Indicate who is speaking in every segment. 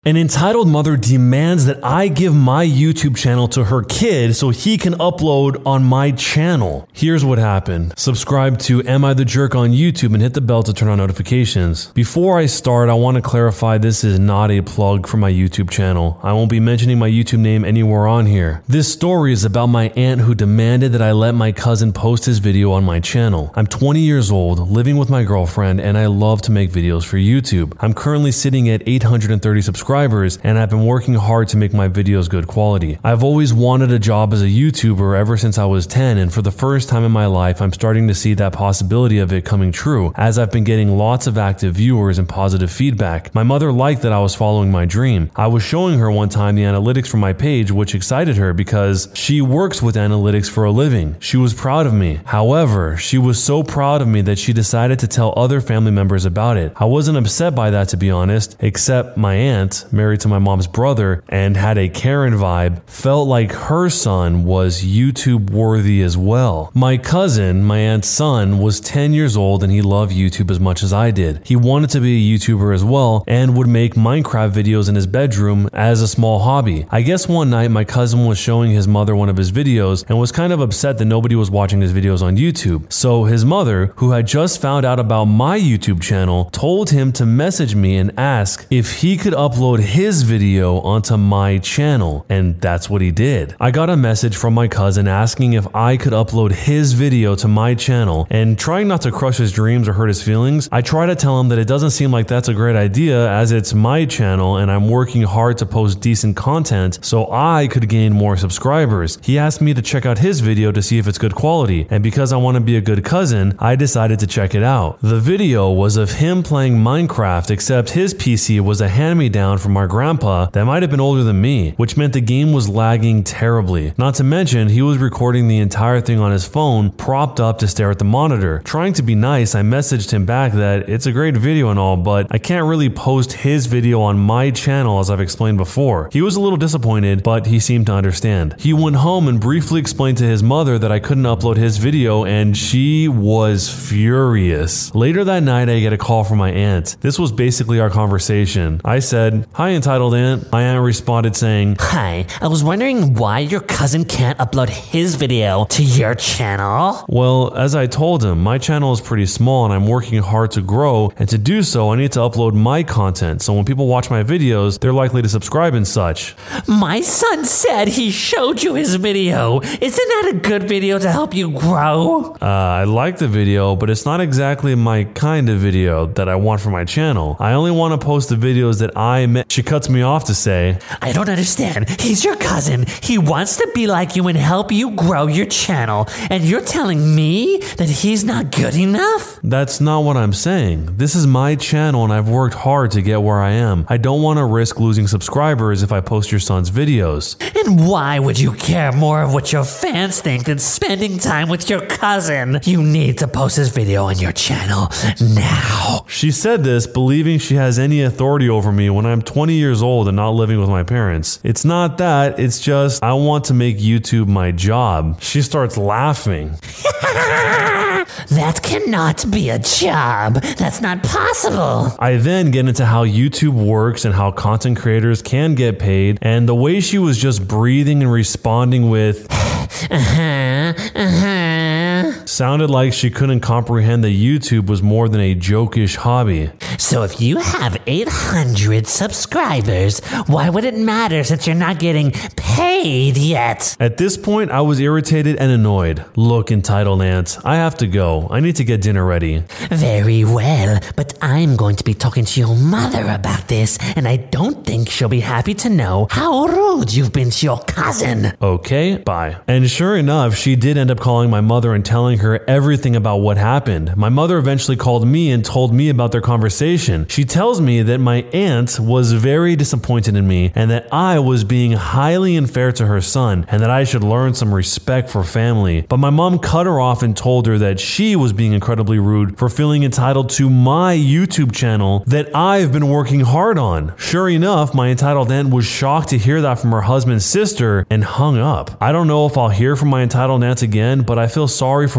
Speaker 1: An entitled mother demands that I give my YouTube channel to her kid so he can upload on my channel. Here's what happened. Subscribe to Am I the Jerk on YouTube and hit the bell to turn on notifications. Before I start, I want to clarify this is not a plug for my YouTube channel. I won't be mentioning my YouTube name anywhere on here. This story is about my aunt who demanded that I let my cousin post his video on my channel. I'm 20 years old, living with my girlfriend, and I love to make videos for YouTube. I'm currently sitting at 830 subscribers, and I've been working hard to make my videos good quality. I've always wanted a job as a YouTuber ever since I was 10, and for the first time in my life, I'm starting to see that possibility of it coming true, as I've been getting lots of active viewers and positive feedback. My mother liked that I was following my dream. I was showing her one time the analytics from my page, which excited her because she works with analytics for a living. She was proud of me. However, she was so proud of me that she decided to tell other family members about it. I wasn't upset by that, to be honest, except my aunt, married to my mom's brother and had a Karen vibe, felt like her son was YouTube worthy as well. My cousin, my aunt's son, was 10 years old and he loved YouTube as much as I did. He wanted to be a YouTuber as well and would make Minecraft videos in his bedroom as a small hobby. I guess one night my cousin was showing his mother one of his videos and was kind of upset that nobody was watching his videos on YouTube. So his mother, who had just found out about my YouTube channel, told him to message me and ask if he could upload his video onto my channel, and that's what he did. I got a message from my cousin asking if I could upload his video to my channel, and trying not to crush his dreams or hurt his feelings, I try to tell him that it doesn't seem like that's a great idea as it's my channel and I'm working hard to post decent content so I could gain more subscribers. He asked me to check out his video to see if it's good quality, and because I want to be a good cousin, I decided to check it out. The video was of him playing Minecraft, except his PC was a hand-me-down from my grandpa that might have been older than me, which meant the game was lagging terribly. Not to mention, he was recording the entire thing on his phone, propped up to stare at the monitor. Trying to be nice, I messaged him back that it's a great video and all, but I can't really post his video on my channel as I've explained before. He was a little disappointed, but he seemed to understand. He went home and briefly explained to his mother that I couldn't upload his video, and she was furious. Later that night, I get a call from my aunt. This was basically our conversation. I said, "Hi, entitled aunt." My aunt responded saying,
Speaker 2: "Hi, I was wondering why your cousin can't upload his video to your channel."
Speaker 1: Well, as I told him, my channel is pretty small and I'm working hard to grow, and to do so, I need to upload my content, so when people watch my videos, they're likely to subscribe and such.
Speaker 2: My son said he showed you his video. Isn't that a good video to help you grow?
Speaker 1: I like the video, but it's not exactly my kind of video that I want for my channel. I only want to post the videos that She cuts me off to say,
Speaker 2: "I don't understand. He's your cousin. He wants to be like you and help you grow your channel. And you're telling me that he's not good enough?"
Speaker 1: That's not what I'm saying. This is my channel and I've worked hard to get where I am. I don't want to risk losing subscribers if I post your son's videos.
Speaker 2: And why would you care more of what your fans think than spending time with your cousin? You need to post his video on your channel now.
Speaker 1: She said this believing she has any authority over me when I'm 20 years old and not living with my parents. It's not that, it's just I want to make YouTube my job. She starts laughing.
Speaker 2: That cannot be a job. That's not possible.
Speaker 1: I then get into how YouTube works and how content creators can get paid, and the way she was just breathing and responding with sounded like she couldn't comprehend that YouTube was more than a jokish hobby.
Speaker 2: So if you have 800 subscribers, why would it matter since you're not getting paid yet?
Speaker 1: At this point, I was irritated and annoyed. Look, entitled aunt, I have to go. I need to get dinner ready.
Speaker 2: Very well, but I'm going to be talking to your mother about this, and I don't think she'll be happy to know how rude you've been to your cousin.
Speaker 1: Okay, bye. And sure enough, she did end up calling my mother and telling her everything about what happened. My mother eventually called me and told me about their conversation. She tells me that my aunt was very disappointed in me and that I was being highly unfair to her son and that I should learn some respect for family. But my mom cut her off and told her that she was being incredibly rude for feeling entitled to my YouTube channel that I've been working hard on. Sure enough, my entitled aunt was shocked to hear that from her husband's sister and hung up. I don't know if I'll hear from my entitled aunt again, but I feel sorry for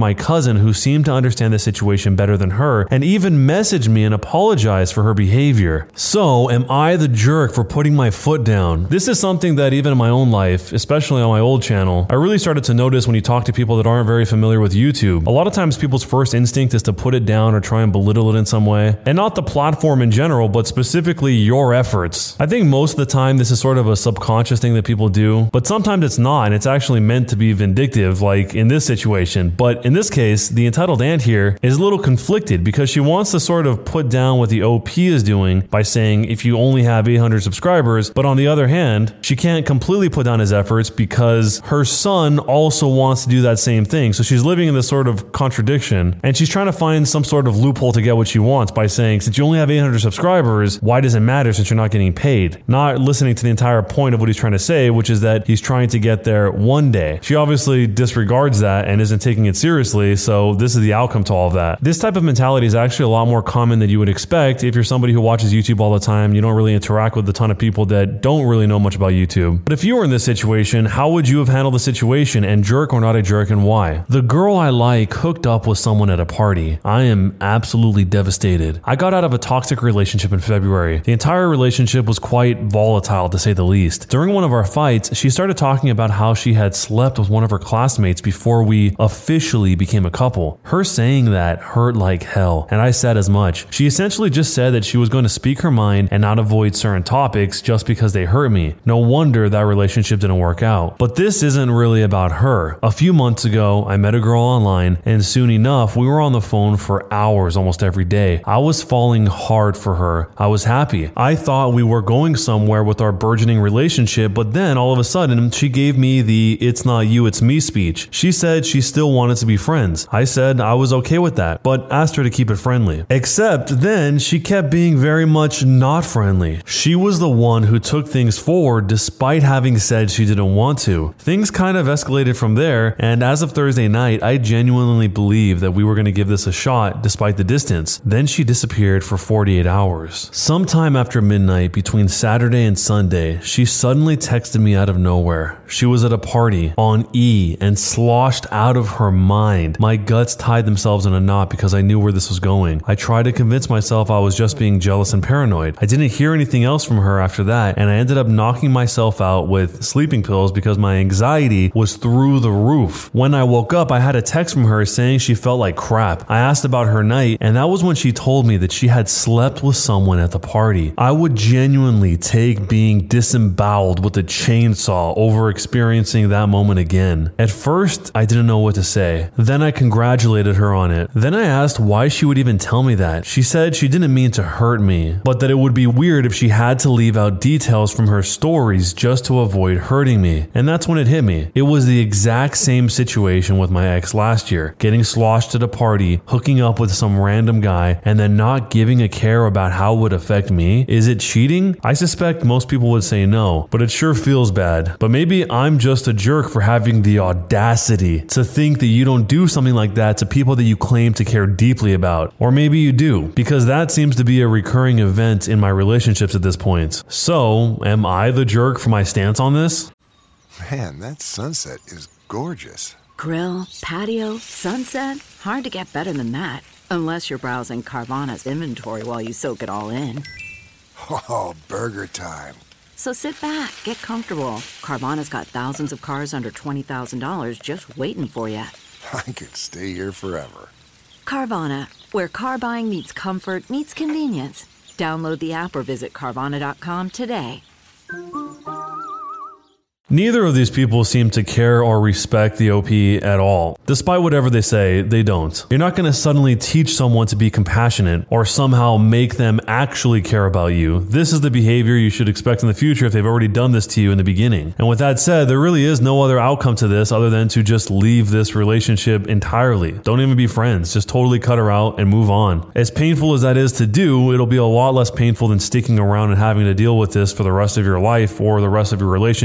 Speaker 1: my cousin who seemed to understand the situation better than her and even messaged me and apologized for her behavior. So, am I the jerk for putting my foot down? This is something that even in my own life, especially on my old channel, I really started to notice when you talk to people that aren't very familiar with YouTube. A lot of times people's first instinct is to put it down or try and belittle it in some way. And not the platform in general, but specifically your efforts. I think most of the time this is sort of a subconscious thing that people do, but sometimes it's not, and it's actually meant to be vindictive, like in this situation. But in this case, the entitled aunt here is a little conflicted because she wants to sort of put down what the OP is doing by saying if you only have 800 subscribers, but on the other hand, she can't completely put down his efforts because her son also wants to do that same thing. So she's living in this sort of contradiction, and she's trying to find some sort of loophole to get what she wants by saying, since you only have 800 subscribers, why does it matter since you're not getting paid? Not listening to the entire point of what he's trying to say, which is that he's trying to get there one day. She obviously disregards that and isn't taking it seriously, so this is the outcome to all of that. This type of mentality is actually a lot more common than you would expect if you're somebody who watches YouTube all the time. You don't really interact with a ton of people that don't really know much about YouTube. But if you were in this situation, how would you have handled the situation, and jerk or not a jerk, and why? The girl I like hooked up with someone at a party. I am absolutely devastated. I got out of a toxic relationship in February. The entire relationship was quite volatile, to say the least. During one of our fights, she started talking about how she had slept with one of her classmates before we officially became a couple. Her saying that hurt like hell, and I said as much. She essentially just said that she was going to speak her mind and not avoid certain topics just because they hurt me. No wonder that relationship didn't work out. But this isn't really about her. A few months ago, I met a girl online, and soon enough, we were on the phone for hours almost every day. I was falling hard for her. I was happy. I thought we were going somewhere with our burgeoning relationship, but then all of a sudden, she gave me the "it's not you, it's me" speech. She said she still wanted to be friends. I said I was okay with that, but asked her to keep it friendly. Except then she kept being very much not friendly. She was the one who took things forward despite having said she didn't want to. Things kind of escalated from there, and as of Thursday night, I genuinely believed that we were going to give this a shot despite the distance. Then she disappeared for 48 hours. Sometime after midnight between Saturday and Sunday, she suddenly texted me out of nowhere. She was at a party on E and sloshed out of her mind. My guts tied themselves in a knot because I knew where this was going. I tried to convince myself I was just being jealous and paranoid. I didn't hear anything else from her after that, and I ended up knocking myself out with sleeping pills because my anxiety was through the roof. When I woke up, I had a text from her saying she felt like crap. I asked about her night, and that was when she told me that she had slept with someone at the party. I would genuinely take being disemboweled with a chainsaw over experiencing that moment again. At first, I didn't know what to say. Then I congratulated her on it. Then I asked why she would even tell me that. She said she didn't mean to hurt me, but that it would be weird if she had to leave out details from her stories just to avoid hurting me. And that's when it hit me. It was the exact same situation with my ex last year, getting sloshed at a party, hooking up with some random guy, and then not giving a care about how it would affect me. Is it cheating? I suspect most people would say no, but it sure feels bad. But maybe I'm just a jerk for having the audacity to think that you don't do something like that to people that you claim to care deeply about. Or maybe you do, because that seems to be a recurring event in my relationships at this point. So, am I the jerk for my stance on this?
Speaker 3: Man, that sunset is gorgeous.
Speaker 4: Grill, patio, sunset. Hard to get better than that. Unless you're browsing Carvana's inventory while you soak it all in.
Speaker 3: Oh, burger time.
Speaker 4: So sit back, get comfortable. Carvana's got thousands of cars under $20,000 just waiting for you.
Speaker 3: I could stay here forever.
Speaker 4: Carvana, where car buying meets comfort meets convenience. Download the app or visit Carvana.com today.
Speaker 1: Neither of these people seem to care or respect the OP at all. Despite whatever they say, they don't. You're not going to suddenly teach someone to be compassionate or somehow make them actually care about you. This is the behavior you should expect in the future if they've already done this to you in the beginning. And with that said, there really is no other outcome to this other than to just leave this relationship entirely. Don't even be friends. Just totally cut her out and move on. As painful as that is to do, it'll be a lot less painful than sticking around and having to deal with this for the rest of your life or the rest of your relationship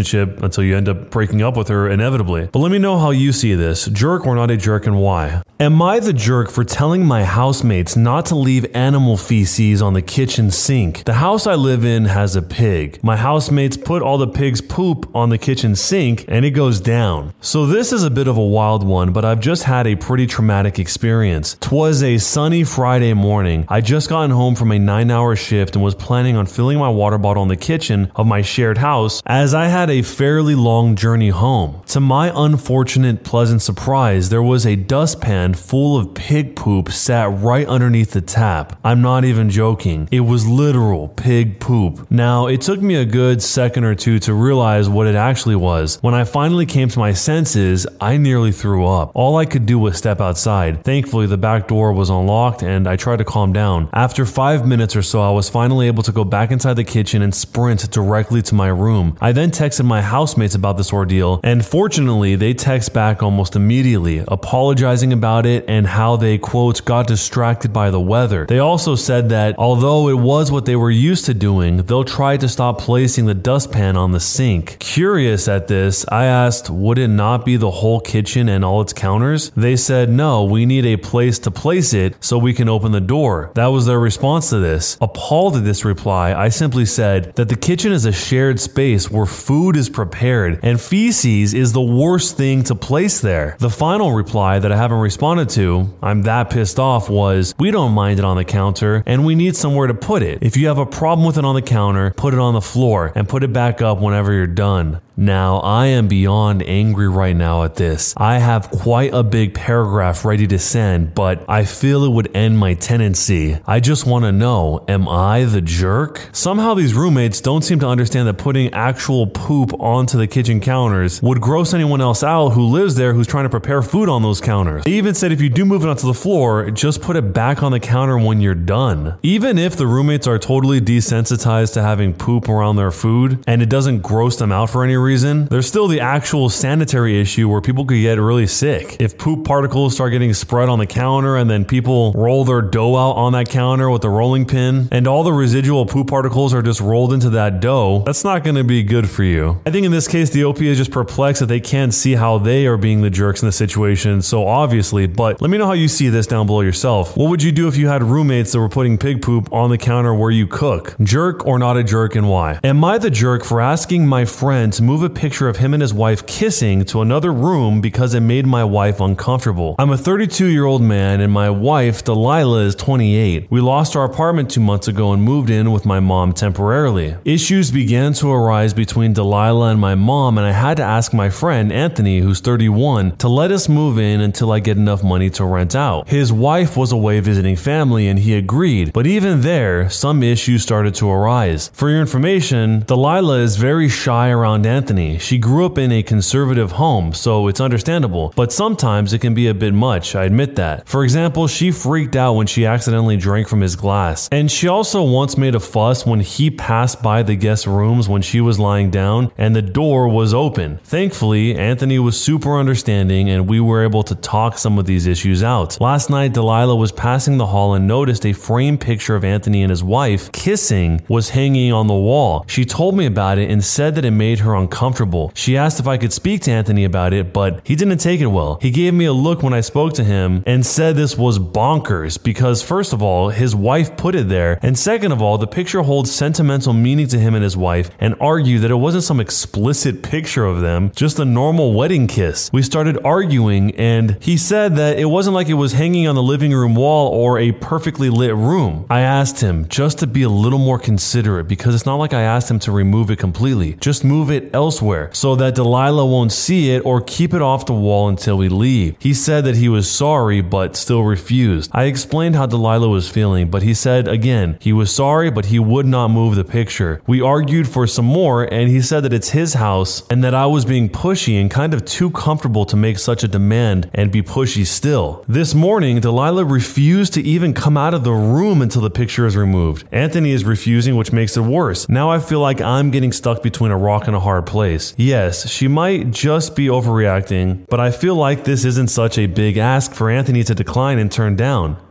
Speaker 1: until you end up breaking up with her inevitably. But let me know how you see this. Jerk or not a jerk, and why? Am I the jerk for telling my housemates not to leave animal feces on the kitchen sink? The house I live in has a pig. My housemates put all the pig's poop on the kitchen sink and it goes down. So this is a bit of a wild one, but I've just had a pretty traumatic experience. 'Twas a sunny Friday morning. I just gotten home from a 9-hour shift and was planning on filling my water bottle in the kitchen of my shared house as I had a fairly long journey home. To my unfortunate pleasant surprise, there was a dustpan full of pig poop sat right underneath the tap. I'm not even joking. It was literal pig poop. Now, it took me a good second or two to realize what it actually was. When I finally came to my senses, I nearly threw up. All I could do was step outside. Thankfully, the back door was unlocked and I tried to calm down. After 5 minutes or so, I was finally able to go back inside the kitchen and sprint directly to my room. I then texted my housemates about this ordeal, and fortunately, they text back almost immediately, apologizing about it and how they, quote, got distracted by the weather. They also said that although it was what they were used to doing, they'll try to stop placing the dustpan on the sink. Curious at this, I asked, would it not be the whole kitchen and all its counters? They said, no, we need a place to place it so we can open the door. That was their response to this. Appalled at this reply, I simply said that the kitchen is a shared space where food is prepared and feces is the worst thing to place there. The final reply that I haven't responded to, I'm that pissed off, was, we don't mind it on the counter and we need somewhere to put it. If you have a problem with it on the counter, put it on the floor and put it back up whenever you're done. Now, I am beyond angry right now at this. I have quite a big paragraph ready to send, but I feel it would end my tenancy. I just want to know, am I the jerk? Somehow these roommates don't seem to understand that putting actual poop onto the kitchen counters would gross anyone else out who lives there who's trying to prepare food on those counters. They even said if you do move it onto the floor, just put it back on the counter when you're done. Even if the roommates are totally desensitized to having poop around their food and it doesn't gross them out for any reason, there's still the actual sanitary issue where people could get really sick. If poop particles start getting spread on the counter and then people roll their dough out on that counter with the rolling pin and all the residual poop particles are just rolled into that dough, that's not going to be good for you. I think in this case, the OP is just perplexed that they can't see how they are being the jerks in the situation so obviously, but let me know how you see this down below yourself. What would you do if you had roommates that were putting pig poop on the counter where you cook? Jerk or not a jerk, and why? Am I the jerk for asking my friend to move a picture of him and his wife kissing to another room because it made my wife uncomfortable? I'm a 32-year-old man and my wife, Delilah, is 28. We lost our apartment 2 months ago and moved in with my mom temporarily. Issues began to arise between Delilah and my mom, and I had to ask my friend, Anthony, who's 31, to let us move in until I get enough money to rent out. His wife was away visiting family and he agreed, but even there, some issues started to arise. For your information, Delilah is very shy around Anthony. She grew up in a conservative home, so it's understandable, but sometimes it can be a bit much, I admit that. For example, she freaked out when she accidentally drank from his glass, and she also once made a fuss when he passed by the guest rooms when she was lying down and the door was open. Thankfully, Anthony was super understanding and we were able to talk some of these issues out. Last night, Delilah was passing the hall and noticed a framed picture of Anthony and his wife kissing was hanging on the wall. She told me about it and said that it made her uncomfortable. She asked if I could speak to Anthony about it, but he didn't take it well. He gave me a look when I spoke to him and said this was bonkers because first of all, his wife put it there, and second of all, the picture holds sentimental meaning to him and his wife, and argued that it wasn't some explicit picture of them, just a normal wedding kiss. We started arguing and he said that it wasn't like it was hanging on the living room wall or a perfectly lit room. I asked him just to be a little more considerate because it's not like I asked him to remove it completely. Just move it elsewhere so that Delilah won't see it or keep it off the wall until we leave. He said that he was sorry but still refused. I explained how Delilah was feeling, but he said again he was sorry but he would not move the picture. We argued for some more and he said that it's his house and that I was being pushy and kind of too comfortable to make such a demand and be pushy still. This morning, Delilah refused to even come out of the room until the picture is removed. Anthony is refusing, which makes it worse. Now I feel like I'm getting stuck between a rock and a hard place. Yes, she might just be overreacting, but I feel like this isn't such a big ask for Anthony to decline and turn down.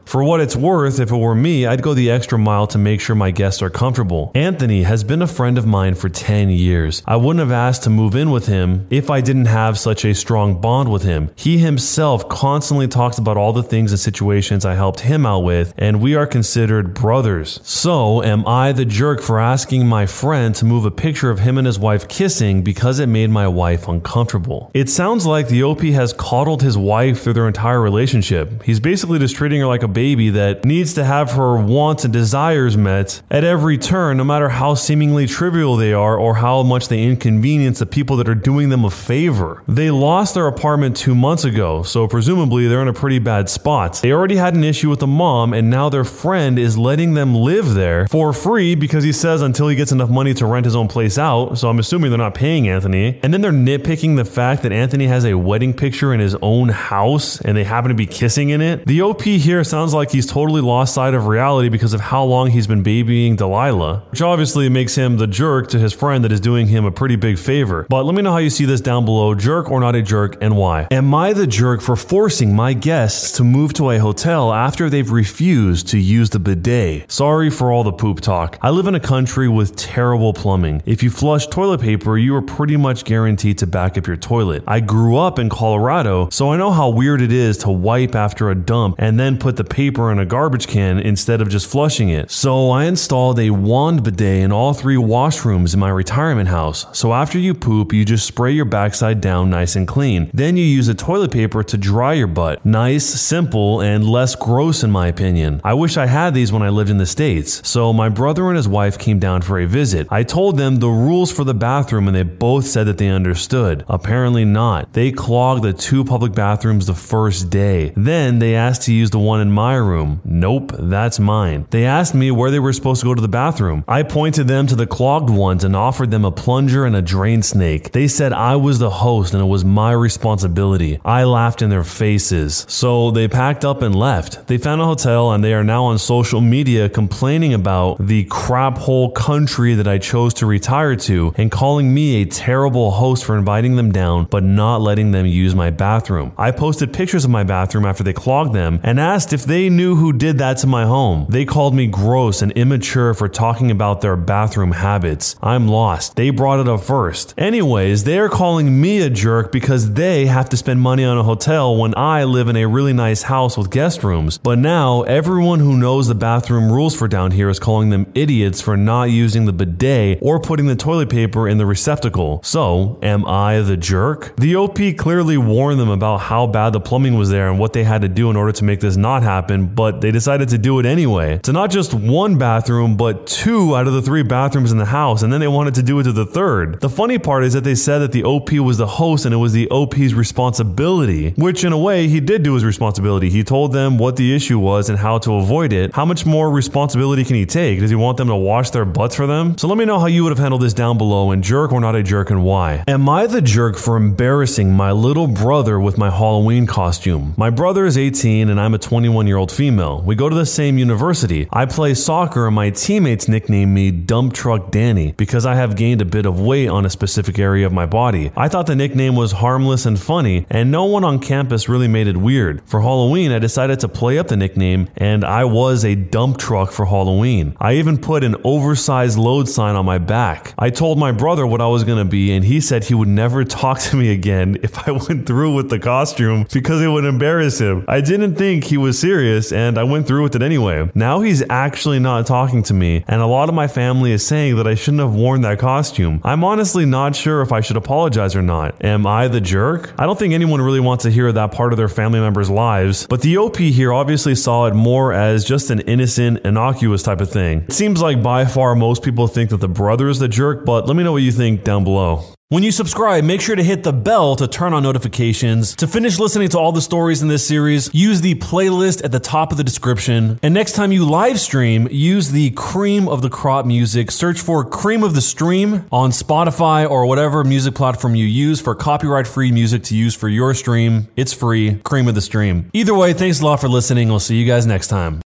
Speaker 1: For what it's worth, if it were me, I'd go the extra mile to make sure my guests are comfortable. Anthony has been a friend of mine for 10 years. I wouldn't have asked to move in with him if I didn't have such a strong bond with him. He himself constantly talks about all the things and situations I helped him out with, and we are considered brothers. So, am I the jerk for asking my friend to move a picture of him and his wife kissing because it made my wife uncomfortable? It sounds like the OP has coddled his wife through their entire relationship. He's basically just treating her like a baby that needs to have her wants and desires met at every turn, no matter how seemingly trivial they are or how much they inconvenience the people that are doing them a favor. They lost their apartment 2 months ago, so presumably they're in a pretty bad spot. They already had an issue with the mom, and now their friend is letting them live there for free because he says until he gets enough money to rent his own place out, so I'm assuming they're not paying Anthony. And then they're nitpicking the fact that Anthony has a wedding picture in his own house and they happen to be kissing in it. The OP here sounds like he's totally lost sight of reality because of how long he's been babying Delilah, which obviously makes him the jerk to his friend that is doing him a pretty big favor. But let me know how you see this down below. Jerk or not a jerk, and why? Am I the jerk for forcing my guests to move to a hotel after they've refused to use the bidet? Sorry for all the poop talk. I live in a country with terrible plumbing. If you flush toilet paper, you are pretty much guaranteed to back up your toilet. I grew up in Colorado, so I know how weird it is to wipe after a dump and then put the paper in a garbage can instead of just flushing it. So I installed a wand bidet in all 3 washrooms in my retirement house. So after you poop, you just spray your backside down nice and clean. Then you use a toilet paper to dry your butt. Nice, simple, and less gross in my opinion. I wish I had these when I lived in the States. So my brother and his wife came down for a visit. I told them the rules for the bathroom and they both said that they understood. Apparently not. They clogged the 2 public bathrooms the first day. Then they asked to use the one in my room. Nope, that's mine. They asked me where they were supposed to go to the bathroom. I pointed them to the clogged ones and offered them a plunger and a drain snake. They said I was the host and it was my responsibility. I laughed in their faces. So they packed up and left. They found a hotel and they are now on social media complaining about the crap hole country that I chose to retire to and calling me a terrible host for inviting them down but not letting them use my bathroom. I posted pictures of my bathroom after they clogged them and asked if they knew who did that to my home. They called me gross and immature for talking about their bathroom habits. I'm lost. They brought it up first. Anyways, they are calling me a jerk because they have to spend money on a hotel when I live in a really nice house with guest rooms. But now everyone who knows the bathroom rules for down here is calling them idiots for not using the bidet or putting the toilet paper in the receptacle. So, am I the jerk? The OP clearly warned them about how bad the plumbing was there and what they had to do in order to make this not happen, but they decided to do it anyway. To not just 1 bathroom, but 2 out of the 3 bathrooms in the house, and then they wanted to do it to the 3rd. The funny part is that they said that the OP was the host and it was the OP's responsibility, which in a way he did do his responsibility. He told them what the issue was and how to avoid it. How much more responsibility can he take? Does he want them to wash their butts for them? So let me know how you would have handled this down below, and jerk or not a jerk, and why. Am I the jerk for embarrassing my little brother with my Halloween costume? My brother is 18 and I'm a 21-year-old female. We go to the same university. I play soccer and my teammates nickname me Dump Truck Danny because I have gained a bit of weight on a specific area of my body. I thought the nickname was harmless and funny, and no one on campus really made it weird. For Halloween, I decided to play up the nickname, and I was a dump truck for Halloween. I even put an oversized load sign on my back. I told my brother what I was going to be, and he said he would never talk to me again if I went through with the costume because it would embarrass him. I didn't think he was serious, and I went through with it anyway. Now he's actually not talking to me, and a lot of my family is saying that I shouldn't have worn that costume. I'm honestly not sure if I should apologize or not. Am I the jerk? I don't think anyone really wants to hear that part of their family members' lives, but the OP here obviously saw it more as just an innocent, innocuous type of thing. It seems like by far most people think that the brother is the jerk, but let me know what you think down below. When you subscribe, make sure to hit the bell to turn on notifications. To finish listening to all the stories in this series, use the playlist at the top of the description. And next time you live stream, use the Cream of the Crop music. Search for Cream of the Stream on Spotify or whatever music platform you use for copyright-free music to use for your stream. It's free. Cream of the Stream. Either way, thanks a lot for listening. We'll see you guys next time.